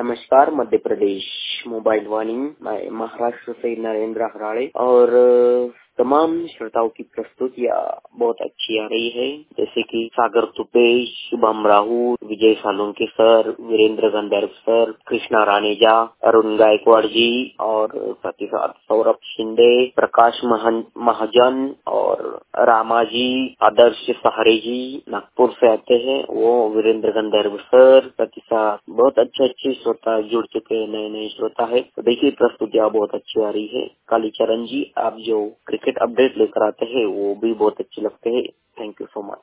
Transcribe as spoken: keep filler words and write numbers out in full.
नमस्कार मध्य प्रदेश मोबाइल वाणी, मैं महाराष्ट्र से नरेंद्र हराड़े और तमाम श्रोताओं की प्रस्तुतियाँ बहुत अच्छी आ रही है, जैसे कि सागर तुपे, शुभम राहुल, विजय सालुंके सर, वीरेंद्र गंधर्व सर, कृष्णा रानेजा, अरुण गायकवाड़ जी और साथ ही साथ सौरभ शिंदे, प्रकाश महाजन और रामा जी, आदर्श सहारे जी नागपुर से आते हैं, वो वीरेंद्र गंधर्व सर, साथ ही साथ बहुत अच्छे अच्छे श्रोता जुड़ चुके हैं, नए नए श्रोता है। तो देखिए प्रस्तुतियाँ बहुत अच्छी आ रही है। कालीचरण जी, आप जो क्रिकेट अपडेट लेकर आते हैं वो भी बहुत अच्छे लगते हैं। Thank you so much.